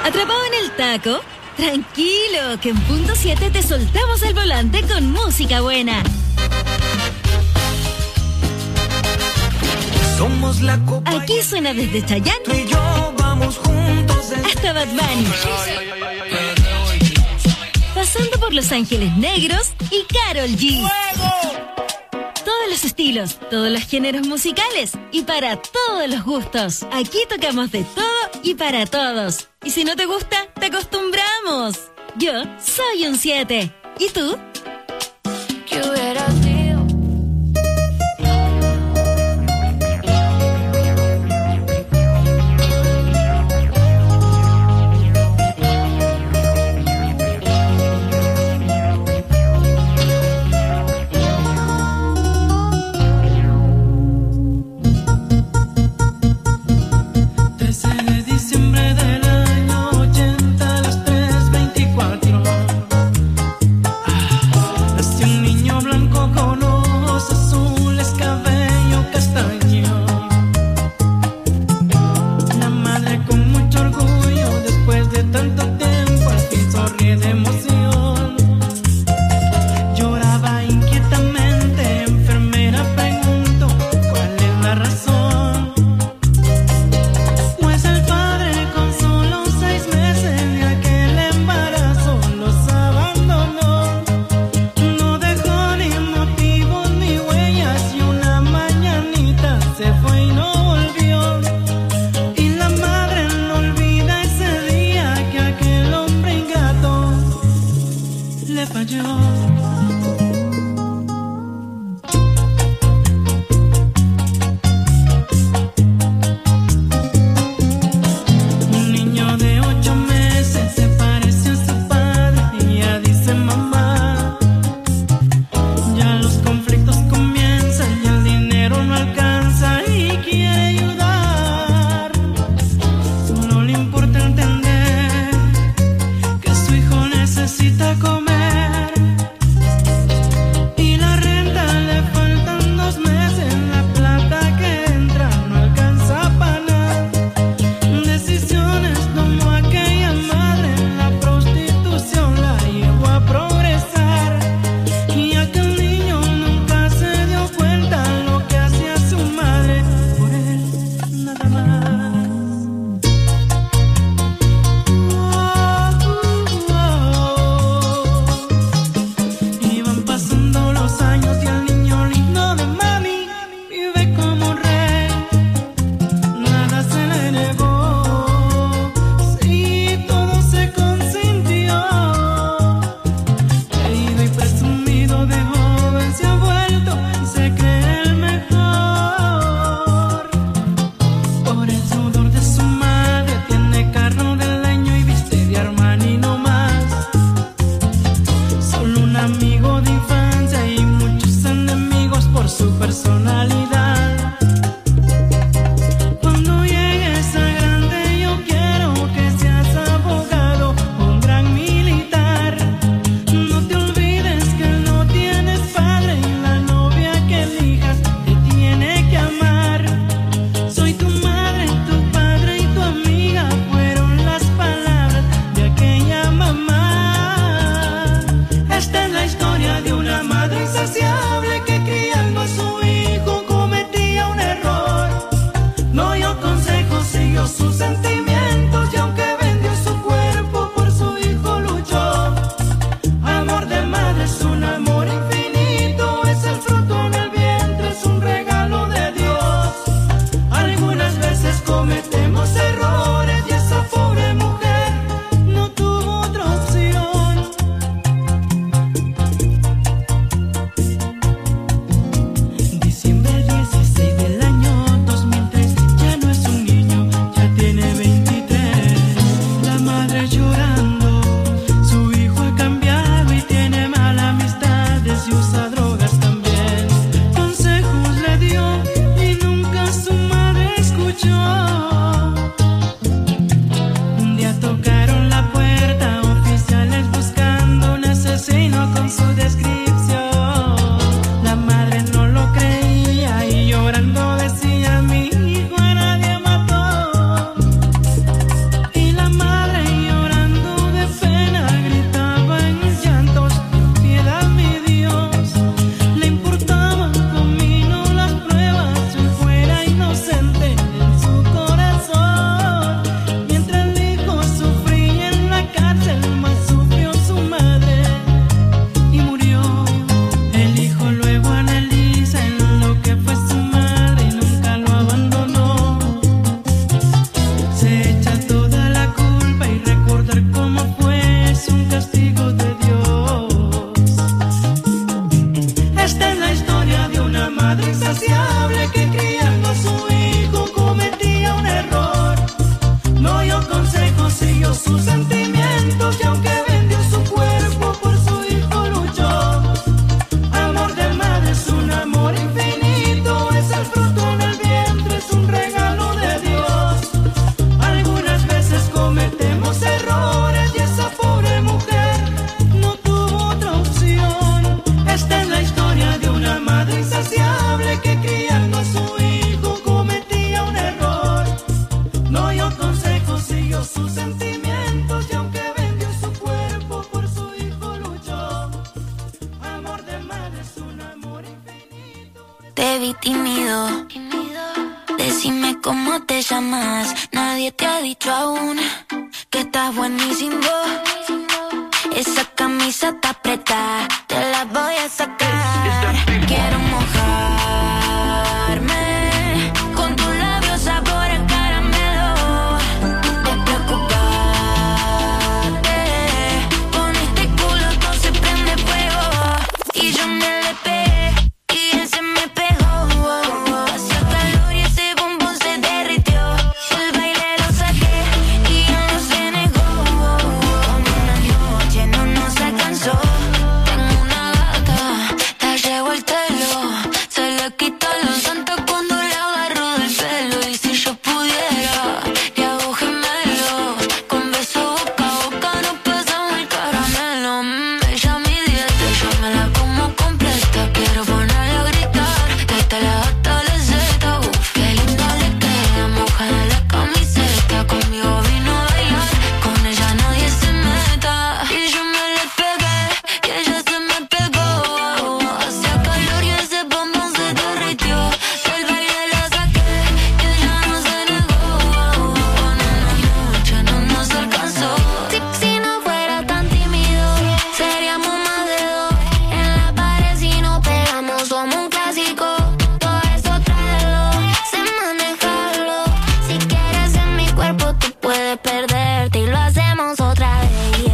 ¿Atrapado en el taco? Tranquilo, que en punto 7 te soltamos el volante con música buena. Somos la copa. Aquí suena desde Chayanne Tú y yo vamos juntos hasta Bad Bunny. Pasando por Los Ángeles Negros y Karol G. Todos los estilos, todos los géneros musicales y para todos los gustos. Aquí tocamos de todo y para todos. Y si no te gusta, te acostumbramos. Yo soy un 7. ¿Y tú? ¿Qué hubiera sido? Nació un niño blanco siguió sus sentimientos y aunque vendió su cuerpo por su hijo luchó. Amor de madre es un amor infinito, es el fruto en el vientre, es un regalo de Dios. Algunas veces cometemos errores y esa pobre mujer no tuvo otra opción. Esta es la historia de una madre insaciable que criando a su hijo cometía un error. No oyó consejos, siguió sus sentimientos y aunque vendió su cuerpo por su hijo luchó. Amor de madre es un amor infinito. Te vi tímido, decime cómo te llamas. Nadie te ha dicho aún que estás buenísimo. Esa camisa está apretada, te la voy a sacar. Quiero mojarme con tus labios sabor a caramelo. Despreocuparte, con este culo todo se prende fuego. Y yo me le pegué y él se me pegó. Hacía calor y ese bombón se derritió. El baile lo saqué y él no se negó. Como una noche no nos alcanzó. Tengo una gata, la llevo al telo. Se le quita la santa cuando le agarro del pelo. Y si yo pudiera, le hago gemelo. Con beso boca a boca nos pasamos el caramelo. Ella mi dieta, yo me la como completa. Quiero ponerla a gritar, desde la A hasta la Z. Qué linda le queda, mojada la camiseta. Conmigo vino a bailar, con ella nadie se meta. Y yo me le pegué, y ella se me pegó. Hacía calor y ese bombón se derritió. Del baile la saqué, y ella no se negó. Con una noche no nos alcanzó. Si no fuera tan tímido, seríamos más de dos. En la pared si nos pegamos somos un clásico. Todo eso tráelo, sé manejarlo. Si quieres en mi cuerpo tú puedes perderte y lo hacemos otra vez.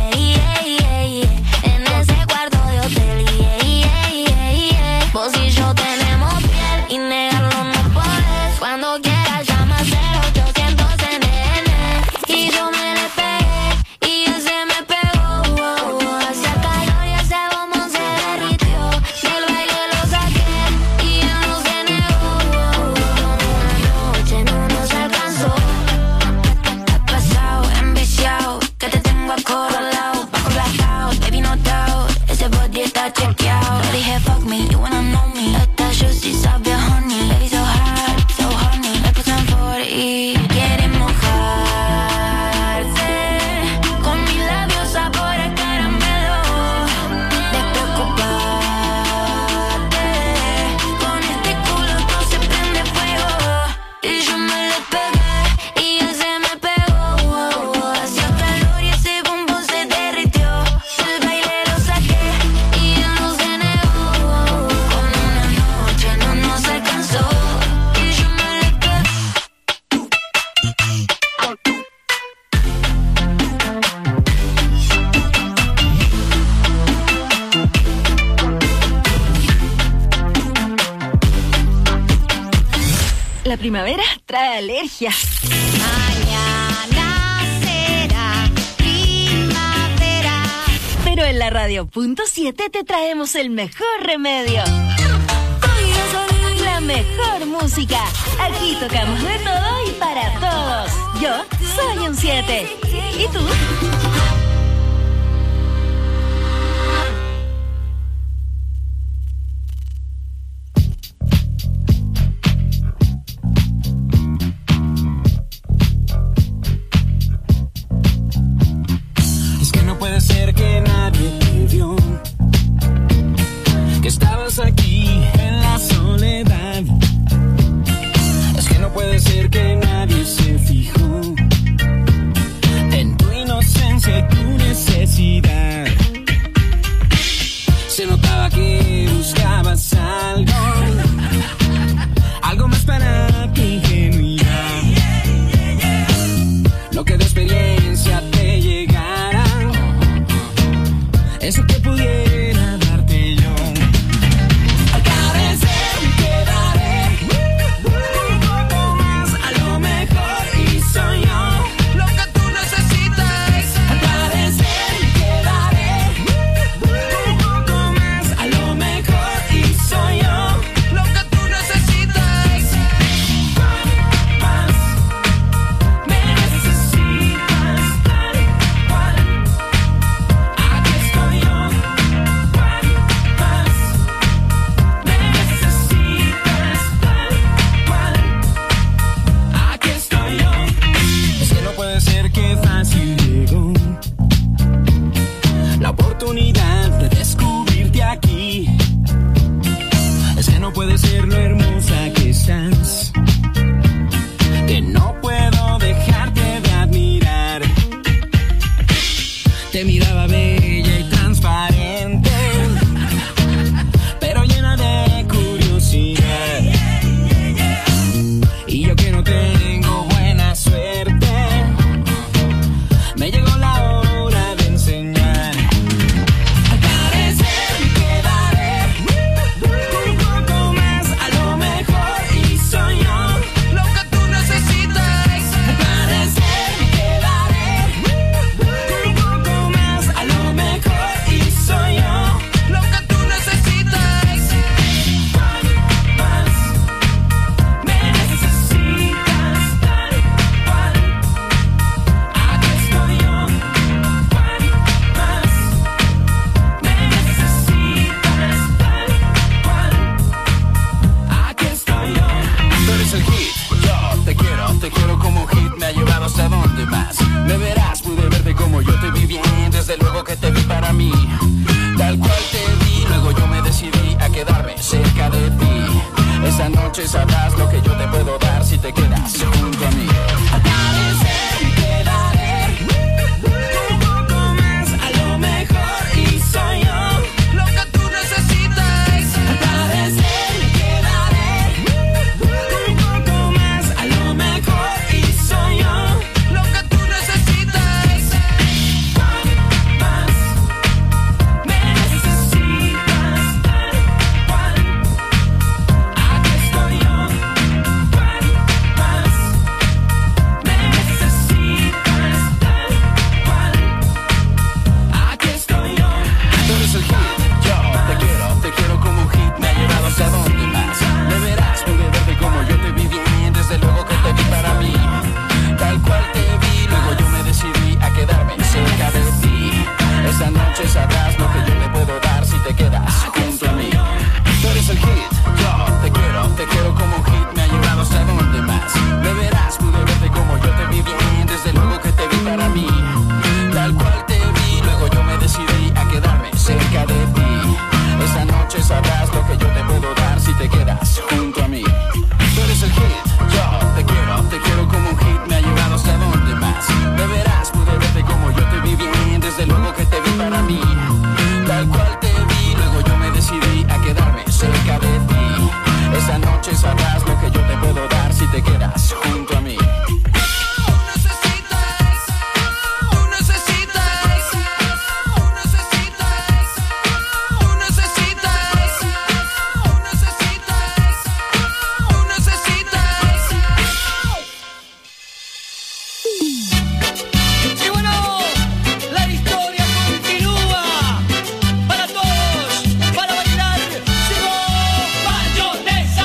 En ese cuarto de hotel. Vos y yo tenemos piel y negarlo no podés. Cuando quieras llama 0800 NN. Y yo me le pegué y él se me pegó. Hacía calor y ese bombón se derritió. Del baile lo saqué y él no se negó. Una noche no nos alcanzó. Estás pasado, enviciado, que te tengo acorralado. Bajo blackout, baby no doubt. Ese body está chequeado. Le dije fuck me, you wanna know me. Esta juicy sabe a honey. Baby so hot, so honey. Me puse en 40. Quiere mojarse con mis labios sabor a caramelo. Despreocuparte, con este culo todo se prende fuego. Y yo me le pegué y él se me pegó. Hacía calor y ese bombón se derritió. Del baile lo saqué y él no se negó. Con una noche no nos alcanzó. Y yo me le pegué. La primavera trae alergia. Mañana será primavera. Pero en la radio.7 te traemos el mejor remedio. La mejor música. Aquí tocamos de todo y para todos. Yo soy un 7. ¿Y tú? Es que no puede ser que nadie te vio, que estabas aquí en la soledad. Es que no puede ser que nadie se fijó en tu inocencia y tu necesidad. Se notaba que buscabas algo más para tu ingenuidad. Lo que de experiencia te llegara, eso que pudiera darte yo. Al carecer te daré un poco más, a lo mejor y soy yo lo que tú necesitas. Me verás, pude verte como yo te vi bien, desde luego que te vi para mí. Tal cual te vi, luego yo me decidí a quedarme cerca de ti. Esa noche sabrás lo que yo te puedo dar si te quedas junto a mí. Al parecer me quedaré un poco más, a lo mejor, y soy yo lo que tú necesitas. Al parecer me quedaré un poco más, a lo mejor, y soy yo lo que tú necesitas. Más me necesitas, tal cual. Aquí estoy yo. Más me necesitas, tal cual. Aquí estoy yo. Tú eres el hit, yo te quiero como un hit. Me ha llevado hasta donde más. Me verás, pude verte como yo te vi bien, desde luego que te vi para mí. Tal cual te vi, luego yo me decidí a quedarme cerca de ti. Esa noche sabrás lo que yo te puedo dar si te quedas junto a mí. Tú eres el hit, yo te quiero como un hit. Me ha llevado hasta donde más. Me verás, pude verte como yo te vi bien, desde luego que te vi para mí. Tal cual te vi, luego yo me decidí a quedarme cerca de ti. Esa noche sabrás lo que yo te puedo dar si te quedas junto a mí. Tú eres el hit, yo te quiero como un hit. Me ha llevado hasta donde más. Me verás, pude verte como yo te vi bien, desde luego que te vi para mí. Tal cual te vi, luego yo me decidí a quedarme cerca de ti. Esa noche sabrás lo que yo te puedo dar si te quedas junto a mí. Y bueno, la historia continúa. Para todos, para bailar, llegó Mayonesa.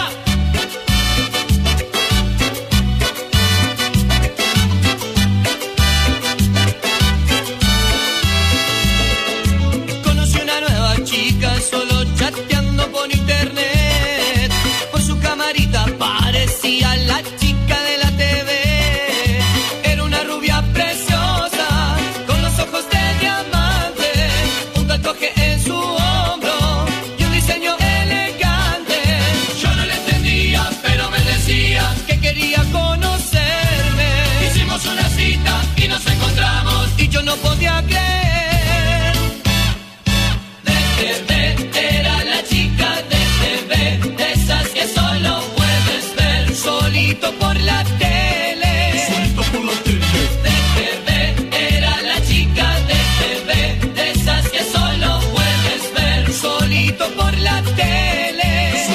Conocí una nueva chica solo chateando por internet. Por su camarita parecía la chica de la TV. Era una rubia preciosa, con los ojos de diamante, un tatuaje en su hombro y un diseño elegante. Yo no le entendía, pero me decía que quería conocerme. Hicimos una cita y nos encontramos y yo no podía creer. De TV era la chica de TV, de esas que solo puedes ver solito por la tele. De TV era la chica de TV, de esas que solo puedes ver solito por la tele.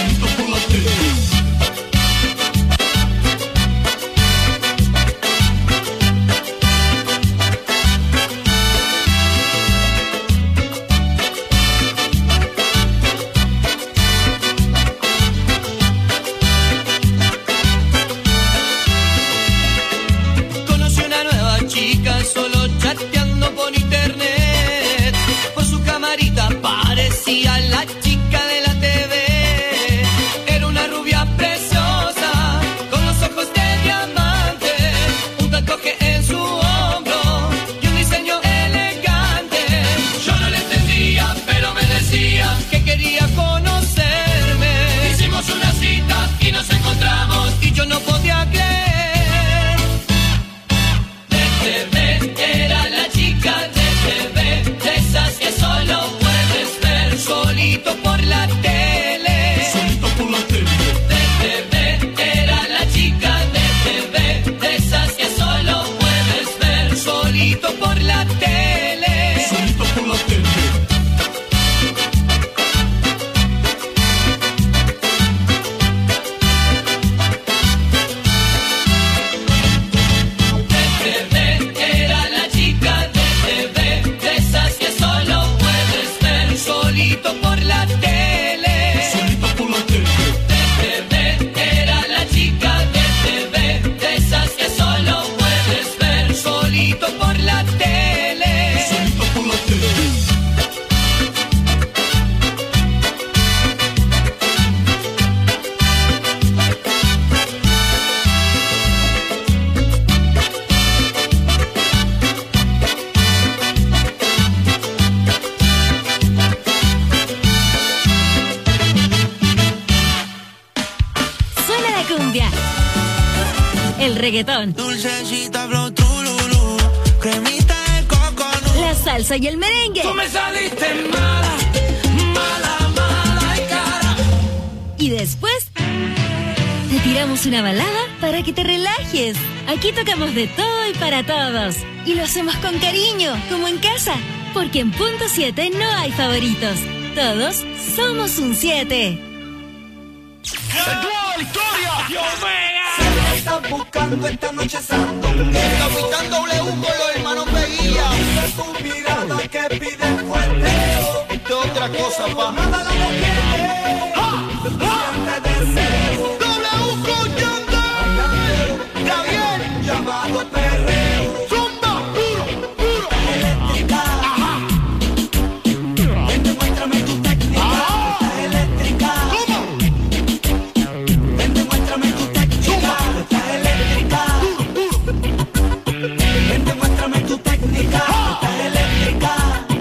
Conocí una nueva chica solo chateando por internet. Por su camarita parecía la chica de la TV. Era una rubia preciosa, con los ojos de diamante, un tatuaje en su hombro y un diseño elegante. Yo no le entendía, pero me decía que quería conocerme. Hicimos una cita y nos encontramos y yo no podía creer. De TV era la chica de TV, de esas que solo puedes ver solito por la tele. De TV era la chica de TV, de esas que solo puedes ver solito por la tele. De TV reggaetón, Dulcecita flow trululú, cremita de coconut. la salsa y el merengue. Tú me saliste mala, mala, mala y cara. Y después te tiramos una balada para que te relajes. Aquí tocamos de todo y para todos. Y lo hacemos con cariño, como en casa. Porque en Punto 7 no hay favoritos. Todos somos un 7. Estás buscando esta noche sandungueo. Capitán W con los hermanos Veguía. Dice tu mirada que pide fuerteo. Esta otra cosa, pa. Nada la detiene. Siente deseo. W con Yandel. Gabriel, llamado perreo. Zumba, duro, duro. Eléctrica. Ajá. Ven, demuéstrame tu técnica. Estás eléctrica. ¿Cómo? Ven, demuéstrame tu técnica. Estás eléctrica. Ven, demuéstrame tu técnica. Estás eléctrica.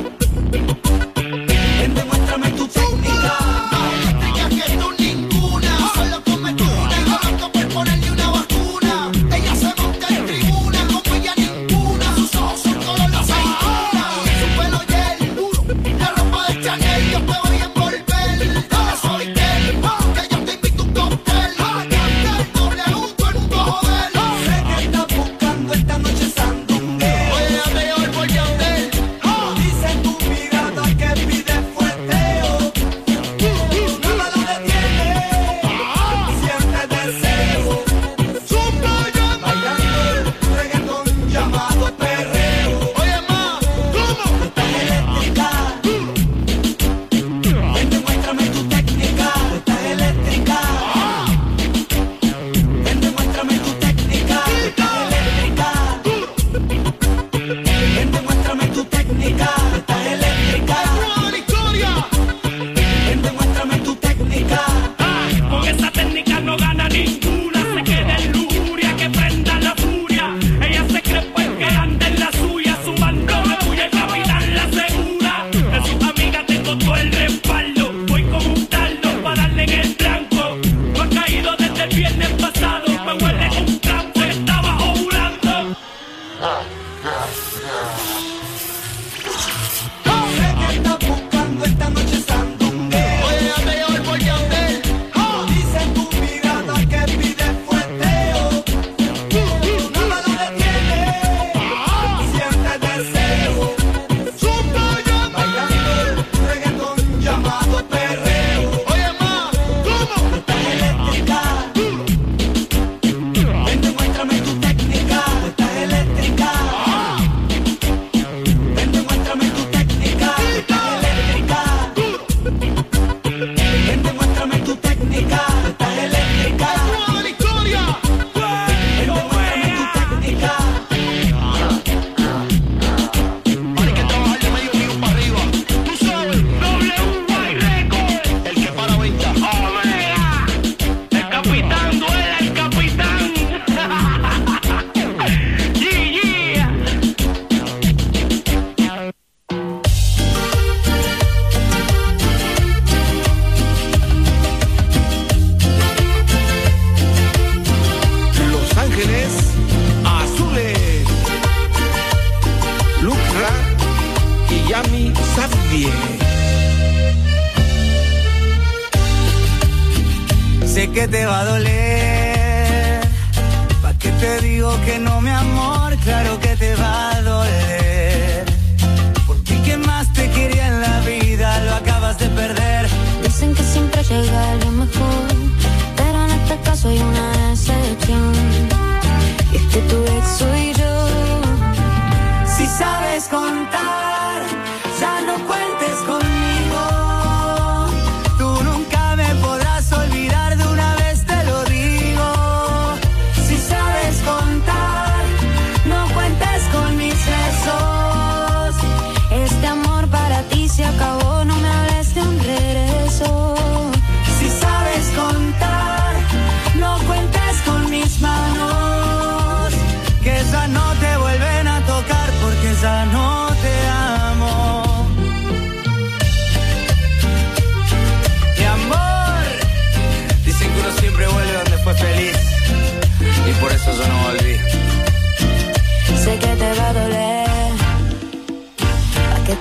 Ven, demuéstrame tu técnica. Eléctrica que tú ninguna. Solo come tú. Tengo loco por ponerle una vacuna. Ella se monta en tribuna. Como ella ninguna. Sus ojos son color de aceituna. Su pelo gel. La ropa de Chanel. Yo te voy a envolver. Dale soy que yo te invito un cóctel. Cóctel W con un cojo de él. Sé que estás buscando esta noche sandungueo. Oye, peor por Yandel. Dice tu mirada que pide fuerteo. Nada la detiene. Siente deseo. Zumba, bailando reggaetón llamado perreo. Oye, ma, ¿cómo? Estás eléctrica. Ven, demuéstrame tu técnica. Estás eléctrica. Ven, demuéstrame tu técnica. Estás eléctrica. Ven, demuéstrame tu técnica. Estás eléctrica. Ven, demuéstrame tu técnica. Con esa técnica no gana ninguna. Se queda en lujuria que prenda la furia. Ella se cree pues que anda en la suya. Su mando me puya el capitán la segura. De sus amigas tengo todo el respaldo. Voy como un taldo para darle en el blanco. No ha caído desde el viernes pasado. Me huele un campo, estaba ovulando. Sé que estás buscando esta noche sandungueo. Oye, peor por Yandel. Dice tu mirada que pide fuerteo. Nada la detiene. Siente deseo. Zumba, bailando reggaetón llamado perreo. Oye, ma, ¿cómo? Estás eléctrica. Ven, demuéstrame tu técnica. Estás eléctrica. Ven, demuéstrame tu técnica. Estás eléctrica. Ven, demuéstrame tu técnica. Estás eléctrica. ¡Toda la historia! Ven, demuéstrame tu técnica. Hay que trabajar de medio mío para arriba. Tú sabes. W Record. El que para venta. Omega. El capitán duele el capitán. Yeah. Los Ángeles Azules, Lucra y Yami Xavier. Sé que te va a doler. ¿Pa' qué te digo que no, mi amor? Claro que te va a doler. Porque quien más te quería en la vida lo acabas de perder. Dicen que siempre llega lo mejor, pero en este caso hay una excepción. Y es que tu ex soy yo. Si sabes contar, ya no cuentes conmigo. Tú nunca me podrás olvidar, de una vez te lo digo. Si sabes contar, no cuentes con mis besos. Este amor para ti se acabó, no me hables de un regreso. Si sabes contar, no cuentes con mis manos. Que ya no te vuelven a tocar porque ya no te amo.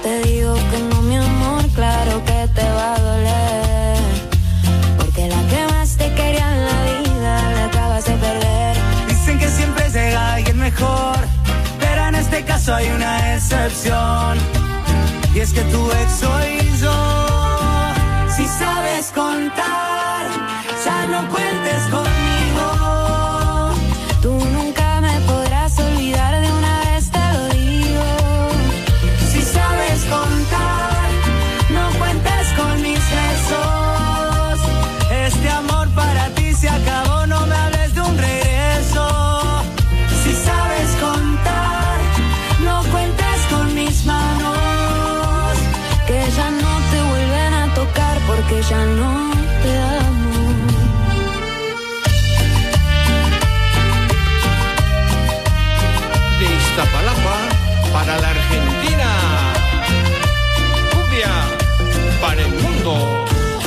te digo que no, mi amor, claro que te va a doler. Porque la que más te quería en la vida la acabas de perder. Dicen que siempre llega alguien mejor, pero en este caso hay una excepción. Y es que tu ex soy yo. Si sabes contar, ya no cuentes conmigo. Tú nunca me podrás olvidar, de una vez te lo digo. Si sabes contar, no cuentes con mis besos. Este amor para ti se acabó, no me hables de un regreso. Si sabes contar, no cuentes con mis manos, que ya no te vuelven a tocar porque ya no te amo. De Iztapalapa para la Argentina. Cumbia para el mundo.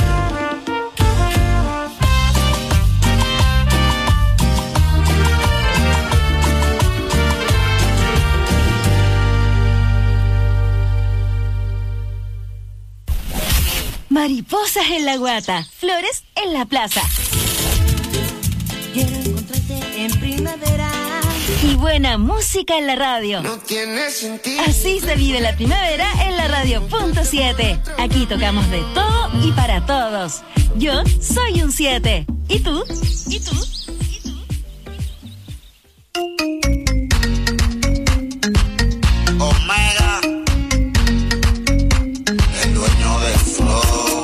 Mariposas en la guata, flores en la plaza. Quiero encontrarte en primavera. Y buena música en la radio. No tiene sentido. Así se vive la primavera en la radio.7. Aquí tocamos de todo y para todos. Yo soy un 7. ¿Y tú? ¿Y tú? Omega, el dueño del flow.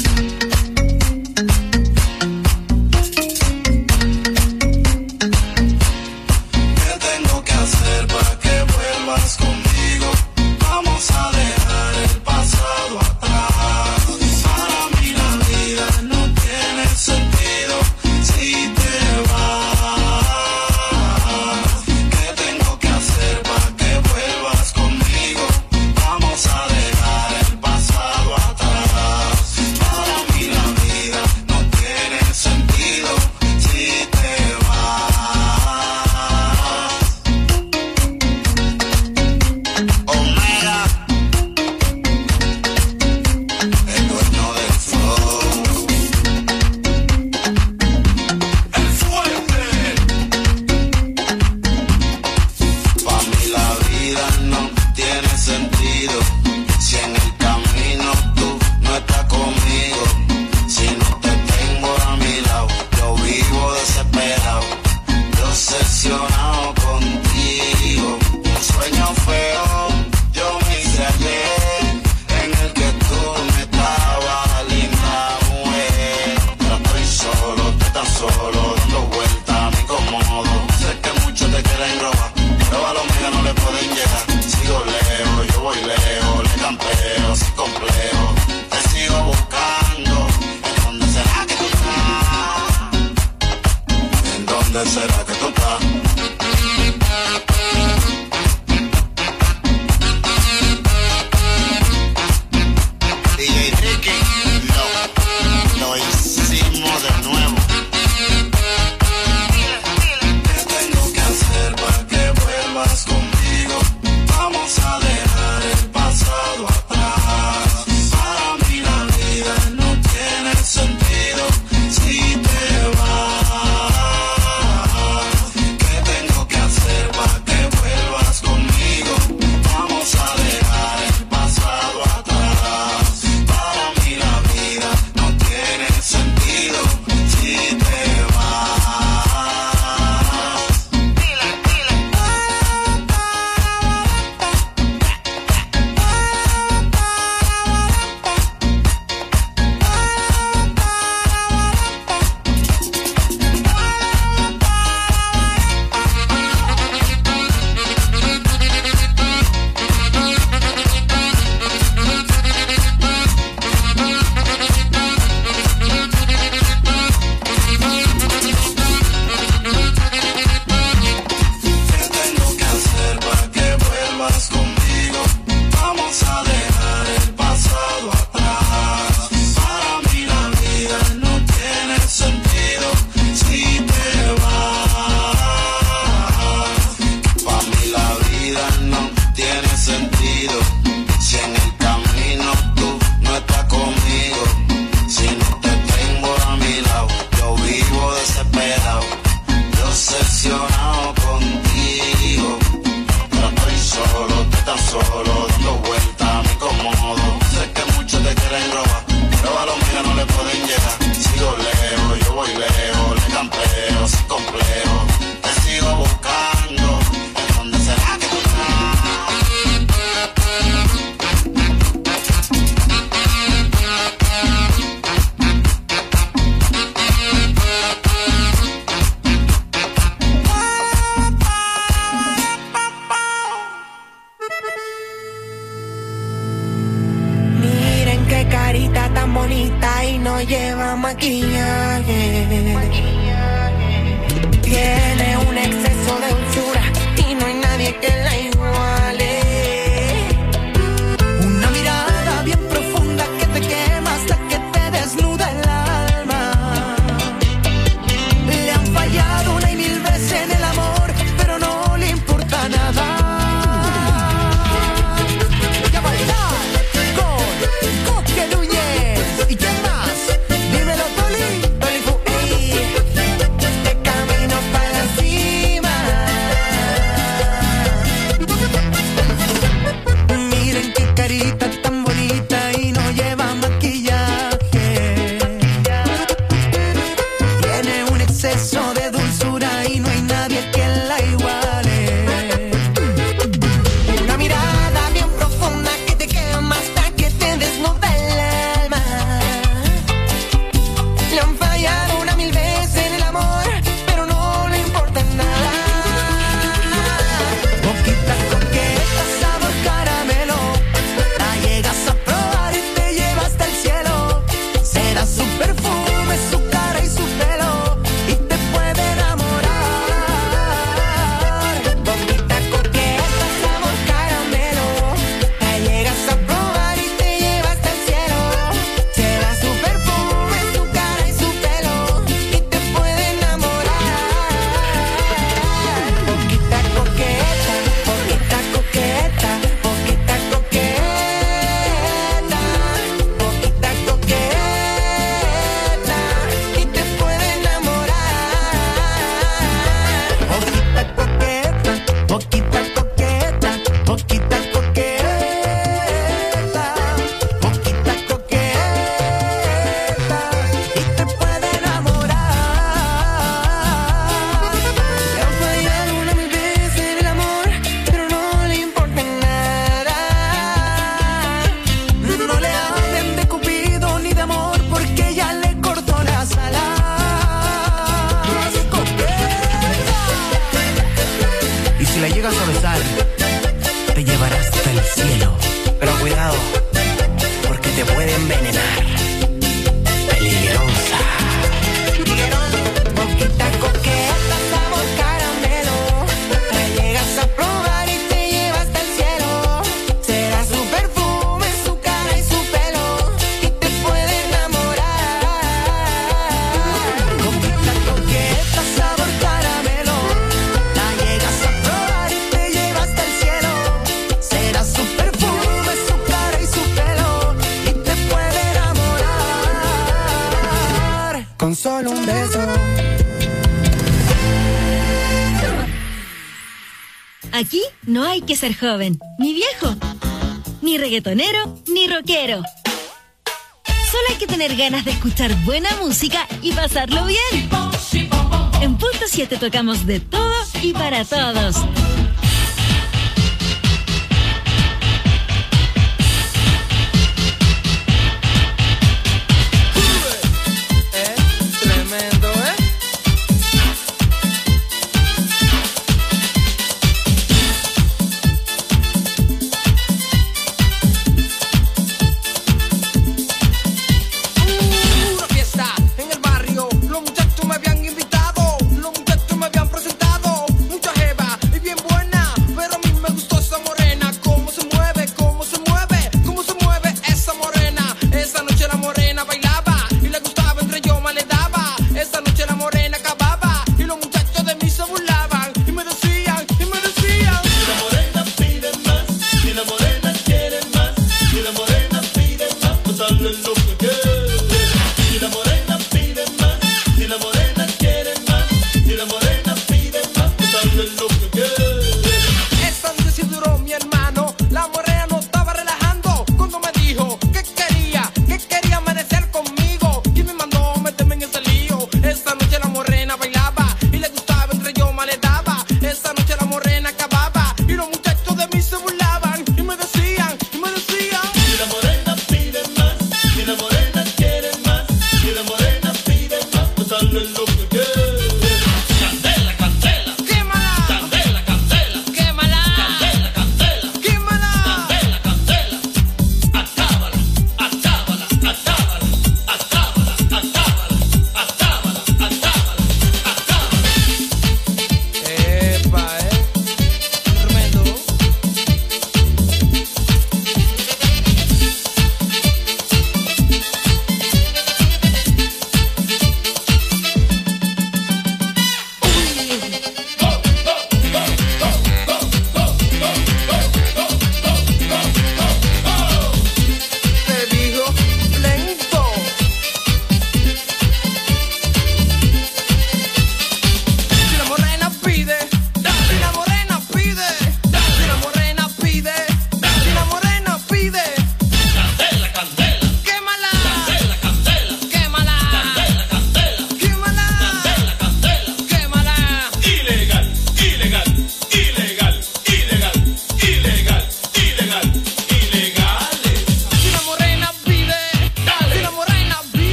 ¿Qué tengo que hacer para que vuelvas conmigo? Vamos a dejar el pasado atrás. Para mí la vida no tiene sentido si te tan solo dando vueltas, me incomodo. Sé que muchos te quieren robar, pero a los míos no le pueden llegar. Sigo lejos, yo voy lejos, le campleo sin complejo. Te sigo buscando, ¿en dónde será que tú estás? Miren qué carita tan bonita y no lleva maquillaje. Tiene un exceso de dulzura y no hay nadie que la iguale. Una mirada bien profunda que te quema hasta que te desnuda el alma. Le han fallado una y mil veces en el amor, pero no le importa nada. Voy a bailar con Coque Núñez. ¿Y quién más? Dímelo, Toli. Toli Fu, ey. De camino para la cima. Miren qué carita tan bonita y no lleva maquillaje. Tiene un exceso de dulzura y no hay nadie que la iguale. Una mirada bien profunda que te quema hasta que te desnuda el alma. Le han fallado una mil veces en el amor, pero no le importa nada. Poquita coqueta, sabor caramelo. La llegas a probar y te lleva hasta el cielo. Será su perfume, su cara y su pelo, y te puede enamorar. Poquita coqueta, sabor caramelo. La llegas a probar y te lleva hasta el cielo. Será su perfume, su cara y su pelo, y te puede enamorar. Poquita coqueta, poquita coqueta, poquita coqueta, poquita coqueta, y te puede enamorar. Poquita coqueta, poquita coqueta, poquita coqueta, poquita coqueta, y te puede enamorar. Le han fallado una mil veces en el amor, pero no le importa nada. No le hablen de Cupido ni de amor, porque ya le cortó las alas. Y si la llegas a besar, te llevará hasta el cielo. Pero cuidado, porque te puede envenenar. Peligrosa. Poquita coqueta, sabor caramelo. La llegas a probar y te lleva hasta el cielo. Será su perfume, su cara y su pelo, y te puede enamorar. Poquita coqueta, sabor caramelo. La llegas a probar y te lleva hasta el cielo. Será su perfume, su cara y su pelo, y te puede enamorar. Con solo un beso. Aquí no hay que ser joven, ni viejo, ni reggaetonero, ni rockero. Solo hay que tener ganas de escuchar buena música y pasarlo bien. En Punto 7 tocamos de todo y para todos. Tremendo, Una fiesta en el barrio, los muchachos me habían invitado, los muchachos me habían presentado, mucha jeva y bien buena.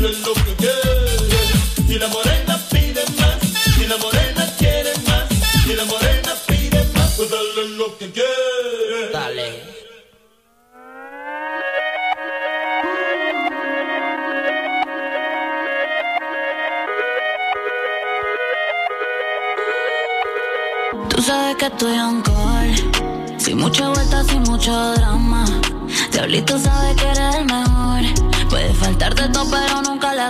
dale lo que quieres. Si la morena pide más, si la morena quiere más, si la morena pide más, pues dale lo que quieres. Dale. Tú sabes que estoy on call, sin mucha vuelta, sin mucho drama. Diablito sabe que eres el mejor. Puede faltarte todo, pero nunca la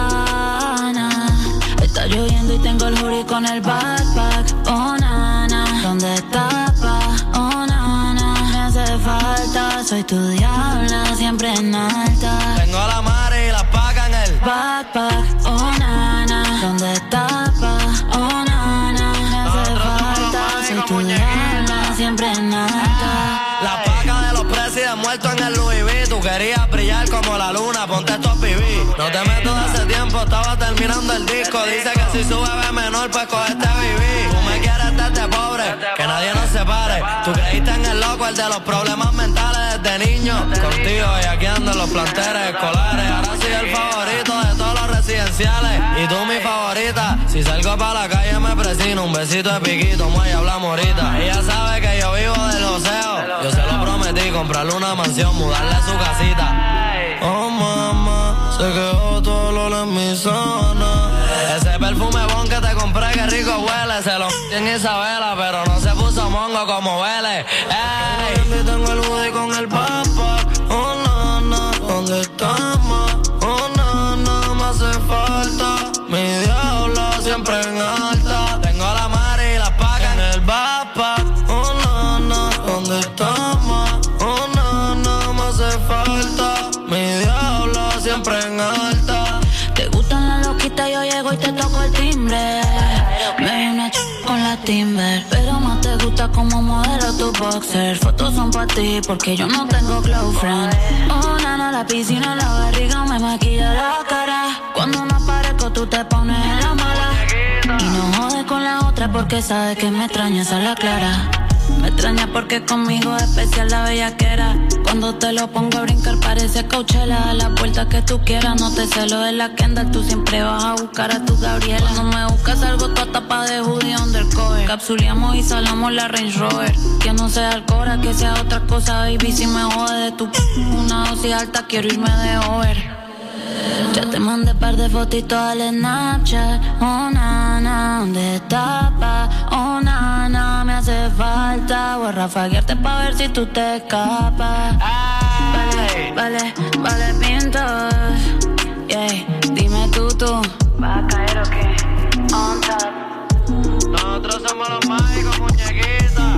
gana. Está lloviendo y tengo el hoodie con el backpack. Oh, nana, ¿dónde estás, pa? Oh, nana, me hace falta. Soy tu diabla, siempre en alta. Tengo la madre y la paga en el backpack. Oh, nana, ¿dónde estás, pa? Oh, nana, me hace falta. Soy tu diabla, siempre en alta. La paga de los presidentes muertos en el Louis V. Tú querías brillar como la luna, ponte estos pibí. No te meto de hace tiempo, estaba terminando el disco. Dice que si su bebé menor, pues cogete vivir. Tú me quieres estarte pobre, que nadie nos separe. Tú creíste en el loco, el de los problemas mentales desde niño. Contigo y aquí ando en los planteles escolares. Ahora soy el favorito de todos los residenciales. Y tú mi favorita. Si salgo para la calle me presino. Un besito de piquito, muelle, hablamos ahorita. Ella sabe que yo vivo del oseo. Yo se lo prometí, comprarle una mansión, mudarle a su casita. Oh mamá, se quedó todo el olor en mi zona. Ese perfume bon que te compré, que rico huele. Se lo en Isabela, pero no se puso mongo como huele. Ey, tengo el hoodie con el backpack. Oh nana, ¿dónde estamos? Oh nana, me hace falta. Mi diablo siempre en alta. Tengo la madre y la paga en el backpack. Oh nana, ¿dónde estamos? Oh nana, me hace falta. Mi diablo siempre en alta. Te gustan las loquitas, yo llego y te toco el timbre. Me vi una con la Timber, pero más te gusta como modelo tu boxer. Fotos son pa' ti porque yo no tengo close friend. Oh nana, la piscina, la barriga me maquilla la cara. Cuando no aparezco tú te pones en la mala. Y no jodes con la otra porque sabes que me extrañas a la clara. Me extraña porque conmigo es especial la bellaquera. Cuando te lo pongo a brincar parece Coachella. A la vuelta que tú quieras, no te celo de la Kendall. Tú siempre vas a buscar a tu Gabriela. No me buscas algo toda tapa de hoodie undercover. Capsuleamos y salamos la Range Rover. Que no sea alcohol, que sea otra cosa, baby. Si me jode de tu una dosis alta, quiero irme de over. Ya te mandé par de fotitos al Snapchat. Oh nana, ¿dónde estás, pa? Oh nana, me hace falta. Voy a rafaguearte pa' ver si tú te escapas. Vale, pintos. Yeah, dime tú. ¿Vas a caer o qué? On top. Nosotros somos los mágicos, muñequitas.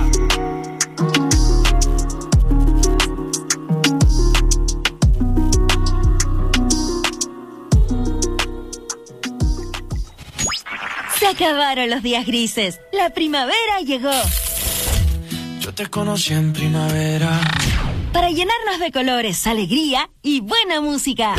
Se acabaron los días grises. La primavera llegó. Yo te conocí en primavera. Para llenarnos de colores, alegría y buena música.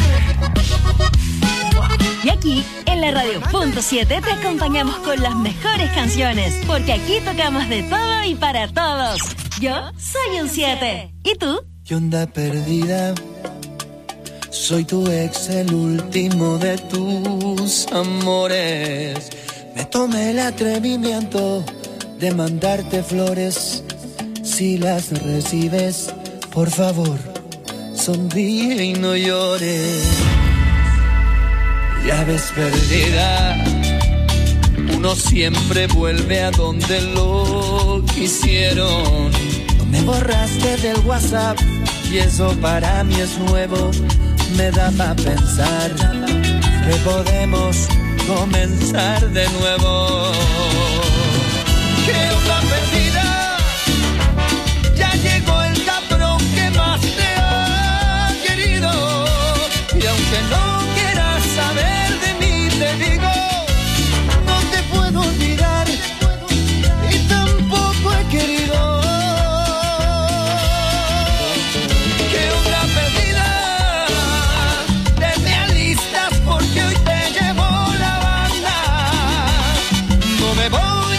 Y aquí, en la Radio.7, te acompañamos con las mejores canciones. Porque aquí tocamos de todo y para todos. Yo soy un 7. ¿Y tú? ¿Qué onda perdida? Soy tu ex, el último de tus amores. Me tomé el atrevimiento de mandarte flores. Si las recibes, por favor, sonríe y no llores. Ya ves perdida, uno siempre vuelve a donde lo quisieron. No me borraste del WhatsApp y eso para mí es nuevo. Me da pa' pensar que podemos comenzar de nuevo. ¿Qué onda perdida? Ya llegó el cabrón que más te ha querido. Y aunque no quieras saber de mí, te digo, no te puedo olvidar y tampoco he querido. ¿Qué onda perdida? Te me alistas porque hoy te llevo la banda. No me voy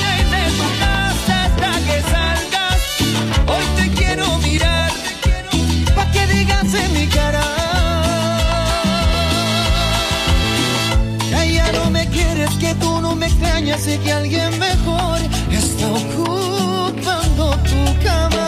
que alguien mejor está ocupando tu cama.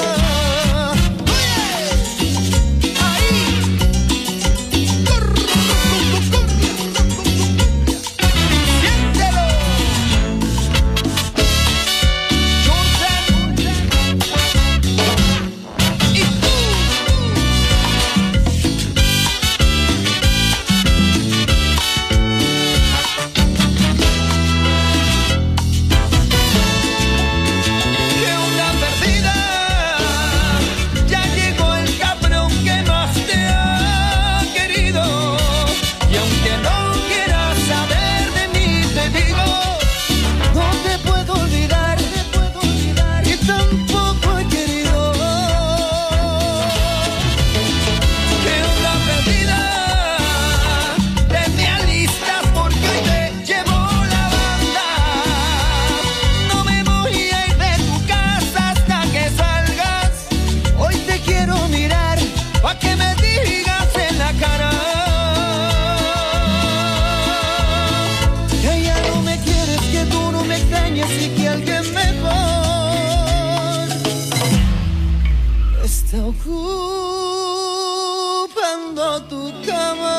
Ocupando tu cama.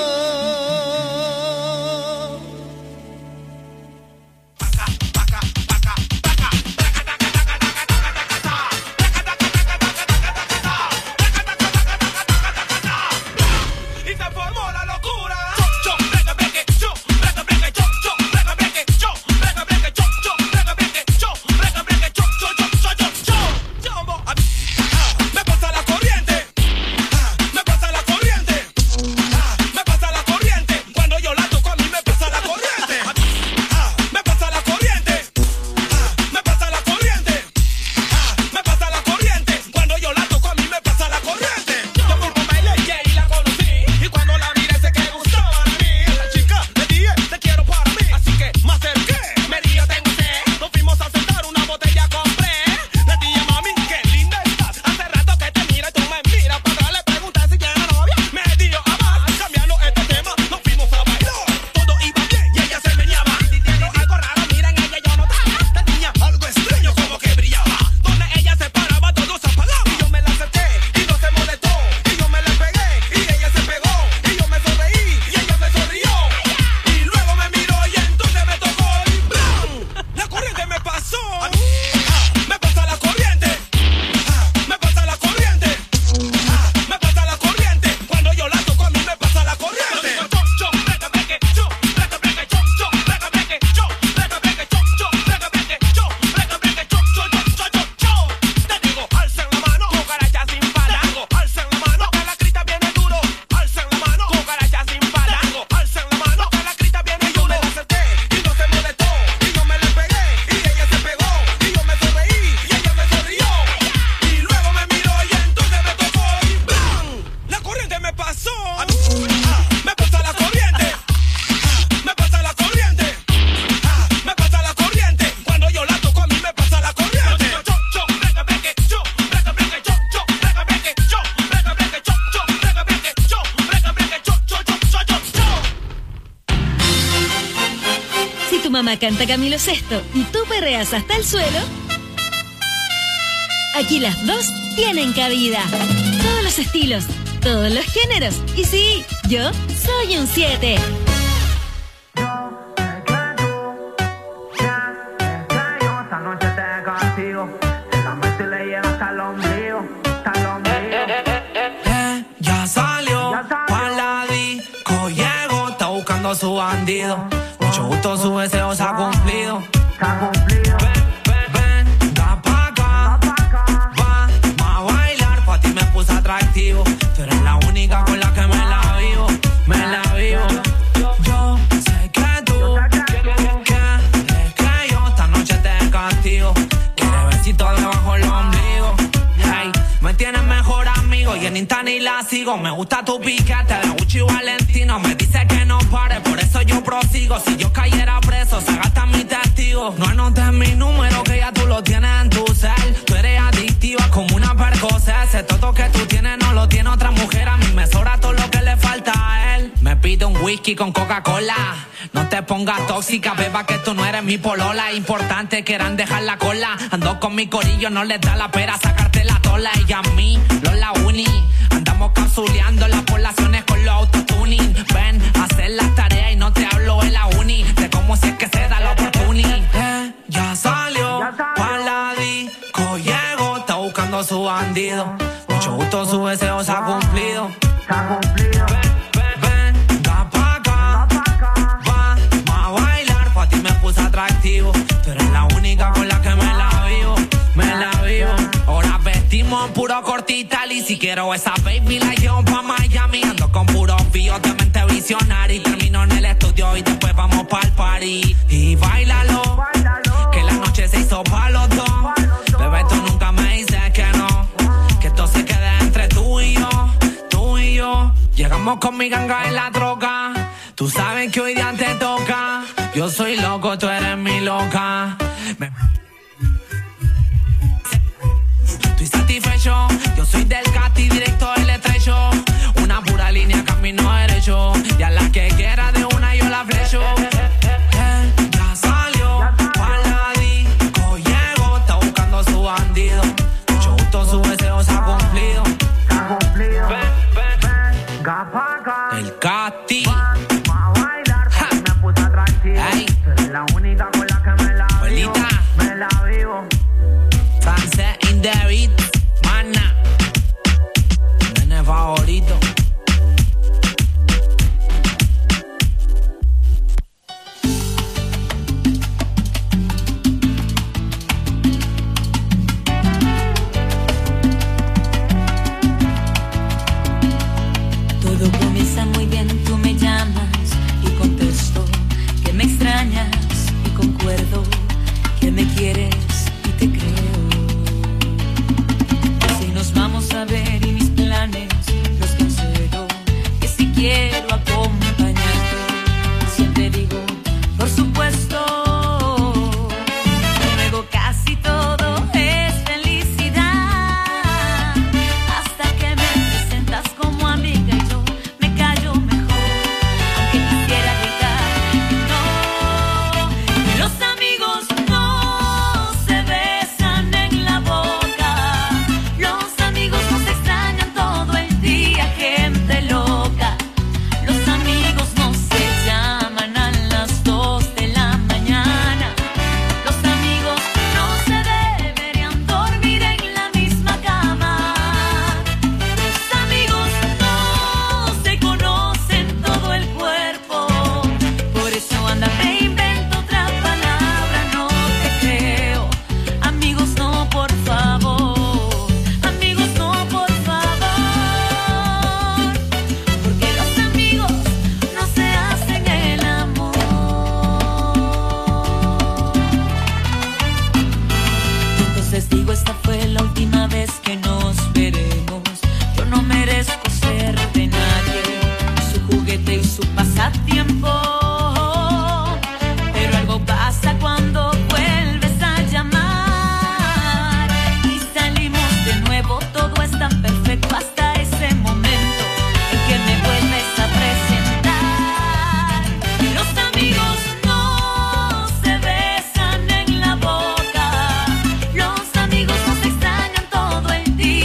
Y se formó la locura. Me pasa la corriente. mamá canta Camilo Sesto y tú perreas hasta el suelo, aquí las dos tienen cabida. Todos los estilos, todos los géneros. Y sí, yo soy un 7. Ya salió pa' la disco, llegó, está buscando a su bandido. Mucho gusto, su deseo se ha cumplido. Ven, da pa' acá, vamos a bailar, pa' ti me puse atractivo. Tú eres la única con la que me la vivo. Yo sé que tú quieres que yo esta noche te castigo. Quieres besito debajo el ombligo. Hey, me tienes mejor amigo y en Insta ni la sigo. Me gusta tu piquete de Gucci y Valentino. Me dice que no pare, por eso yo prosigo. Si yo cayera preso, se gasta mi testigo. No anotes mi número que ya tú lo tienes en tu cel. Tú eres adictiva como una Percocet. Ese toto que tú tienes no lo tiene otra mujer. A mí me sobra todo lo que le falta a él. Me pide un whisky con Coca-Cola. No te pongas tóxica, beba, que tú no eres mi polola. Importante quieran dejar la cola. Ando con mi corillo, no les da la pera sacarte la tola. Y a mí, Lola Uni, andamos capsuleando las poblaciones con los autotuning. Ven a hacer las tareas y no te hablo en la uni de cómo si es que se da la oportunidad. Ya salió pa' la disco, llegó, está buscando a su bandido. Mucho gusto, su deseo se ha cumplido. Venga pa' acá, vamos a bailar, pa' ti me puse atractivo. Tú eres la única con la que me la vivo. Ahora vestimos en puro cortital y si quiero esa baby la llevo pa' Miami. Ando con puros bios de mente visionaria y termino en el estudio y después vamos pa'l party. Y bailalo, que la noche se hizo pa' los dos. Bebé, tú nunca me dices que no, que esto se quede entre tú y yo. Llegamos con mi ganga en la troca. Tú sabes que hoy día te toca. Yo soy loco, tú eres mi loca. Estoy satisfecho. Yo soy del Cati, directo del estrecho. Una pura línea, camino derecho. Y a la que quiera de una yo la flecho. Ya salió pa' la disco, llegó, está buscando a su bandido. Mucho gusto, su deseo se ha cumplido. El Cati. Ay. Abuelita. Sunset in the beat. Mana. Nene favorito. Todo comienza muy bien, tú me llamas y contesto que me extrañas y concuerdo que me quieres y te creo. Si nos vamos a ver y mis planes los cancelo, que si quiero acompañarte, siempre digo, por supuesto. Luego casi todo es felicidad, hasta que me presentas como amiga y yo me callo mejor, aunque quisiera gritar que no. Los amigos no se besan en la boca, los amigos no se extrañan todo el día, gente loca. Los amigos no se llaman a las 2 de la mañana, los amigos no se deberían dormir en la misma cama. Los amigos no se conocen todo el cuerpo, por eso anda me invento otra palabra, no te creo. Amigos no, por favor, amigos no, por favor, porque los amigos no se hacen el amor. Entonces digo, esta fue la última vez que nos veremos. Yo no merezco ser de nadie, su juguete y su pasatiempo. Pero algo pasa cuando vuelves a llamar y salimos de nuevo. Todo es tan perfecto hasta ese momento en que me vuelves a presentar. Los amigos no se besan en la boca, los amigos no se extrañan todo el día.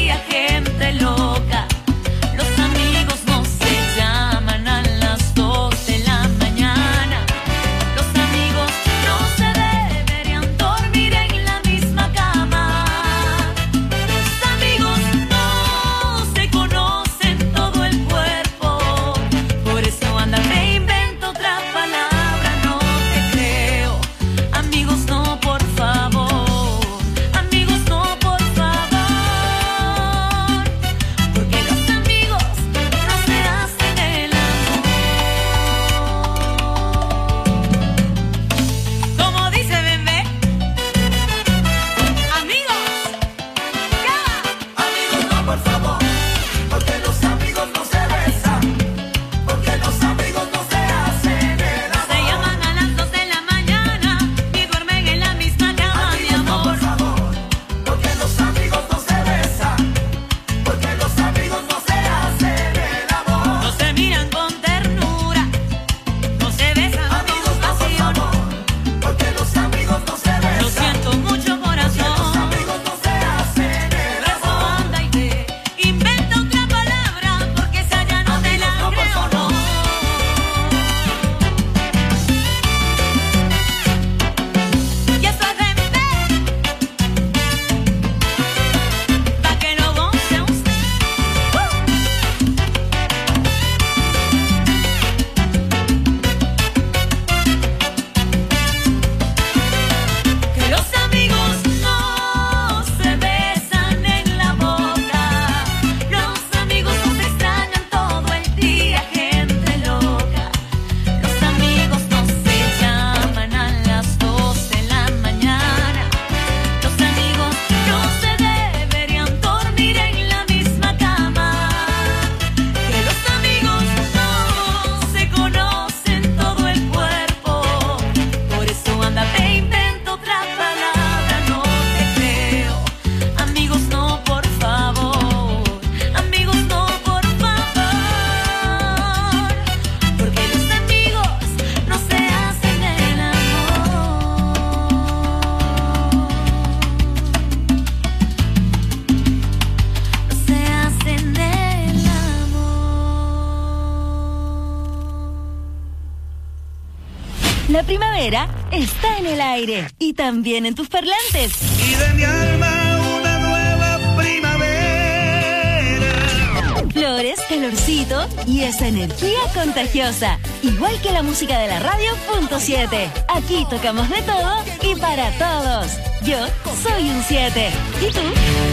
La primavera está en el aire y también en tus parlantes. Y de mi alma una nueva primavera. Flores, calorcito y esa energía contagiosa. Igual que la música de la radio .7. Aquí tocamos de todo y para todos. Yo soy un 7. ¿Y tú?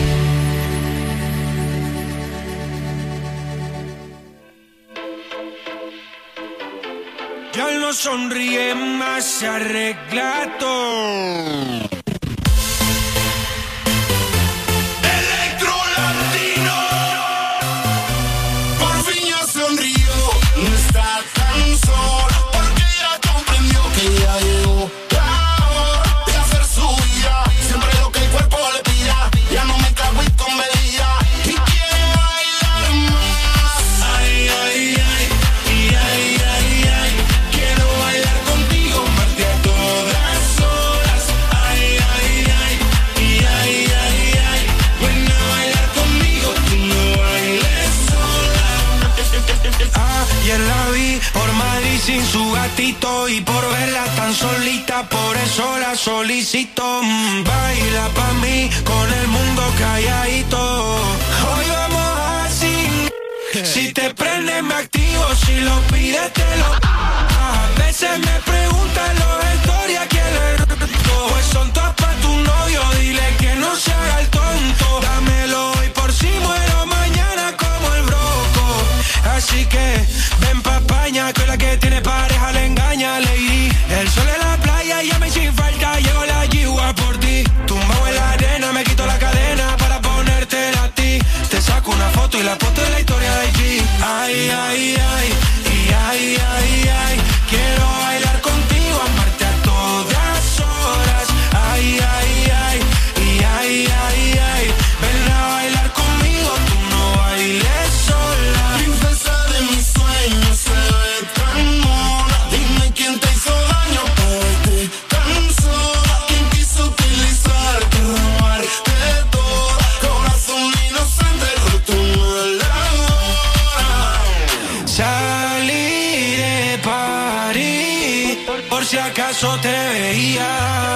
Ya no sonríe más, se arregla todo. Electro Latino, por fin ya sonrió, no está tan sola, porque ya comprendió que ya llegó la hora de hacer su vida, siempre lo que el cuerpo le pida, ya no me cago y con medida, y quiere bailar más. Ay, ay, ay, y ay, ay, ay, quiero bailar contigo, parte a todas horas. Ay, ay, ay, y ay, ay, ay, ven a bailar conmigo, tú no bailes sola. Ayer la vi por Madrid sin su gatito y por verla tan solita, por eso la solicito. Baila pa' mí con el mundo calladito. Hoy vamos así. Si te prende me activo, si lo pides te lo. A veces me preguntan los stories quién es rico. Pues son todas pa' tu novio, dile que no se haga el tonto. Dámelo hoy por si muero mañana como el broco. Así que ven pa' España, que la que tiene pareja le engaña, lady. El sol en la playa, llame sin falta, llegó la yigua por ti. Tumbado en la arena, me quito la cadena para ponértela a ti. Te saco una foto y la foto de la historia de IG. Ay, ay, ay, y ay, ay, ay, quiero bailar contigo, amarte a todas horas. Ay, ay, ay, y ay, ay, ay, ven a bailar conmigo, tú no bailes sola. Princesa de mis sueños, se ve tan mona. Dime quién te hizo daño para verte tan sola. ¿Quién quiso utilizarte, robarte todo? Corazón inocente, roto la hora. Salí de París, por si acaso te veía.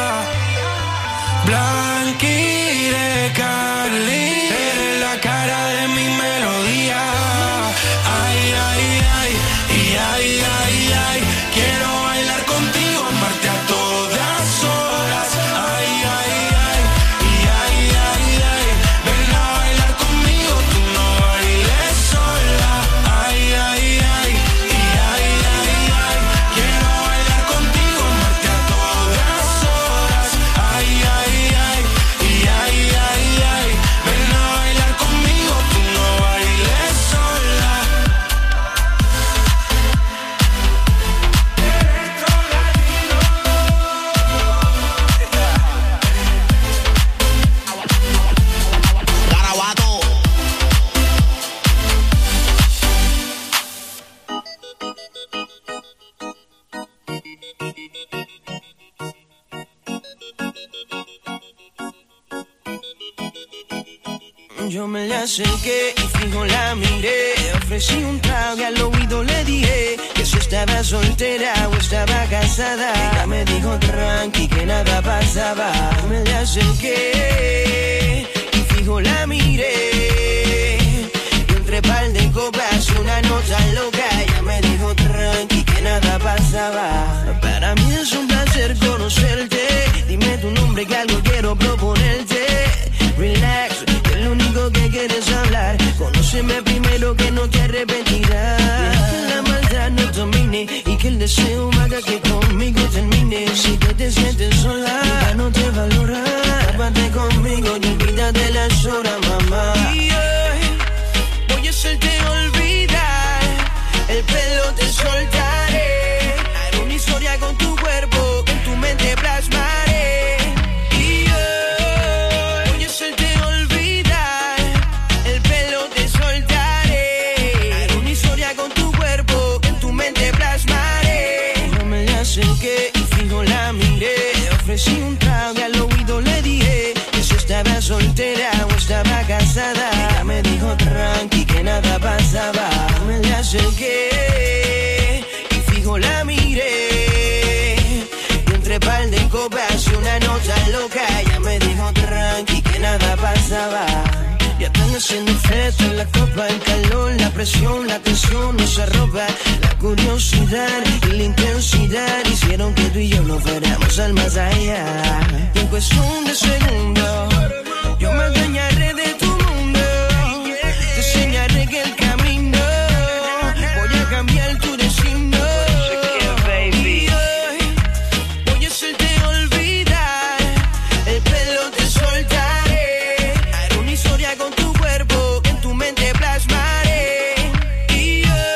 Blanqui de Cali, eres la cara de mi melodía. Ay, ay, ay, y ay, ay, ay, quiero bailar contigo, amarte a todas horas. Ay, ay, ay, y ay, ay, ay, ven a bailar conmigo, tú no bailes sola. Ay, ay, ay, y ay, ay, ay, quiero bailar contigo, amarte a todas horas. Ay, ay, ay, y ay, ay, ay, ven a bailar conmigo, tú no bailes sola. Garabato. Yo me le acerqué y fijo la miré. Ofrecí un trago y al oído le dije que si estaba soltera o estaba casada. Ella me dijo tranqui que nada pasaba. Me le acerqué y fijo la miré. Y entre par de copas una nota loca. Ella me dijo tranqui que nada pasaba. Para mí es un placer conocerte. Dime tu nombre que algo quiero proponerte. Relax, que lo único que quieres hablar. Conóceme primero que no te arrepentirás. Deja que la maldad no domine y que el deseo haga que conmigo termine. Si te sientes sola, ya no te valora. Tápate conmigo y olvídate las horas, mamá. Y hoy voy a hacerte olvidar. El pelo te soltaré. Haré una historia con tu cuerpo, en tu mente plasmaré. Y hoy voy a hacerte olvidar. El pelo te soltaré. Haré una historia con tu cuerpo, en tu mente plasmaré. Yo me le acerqué y fijo la miré. Ofrecí un trago y al oído le dije que si estaba soltera o estaba casada. Ella me dijo tranqui que nada pasaba. Me le acerqué y fijo la miré. acaba. Ya están haciendo fiesta en la copa, el calor, la presión, la tensión no se roba. La curiosidad y la intensidad hicieron que tú y yo nos fuéramos al más allá. Y en cuestión de segundos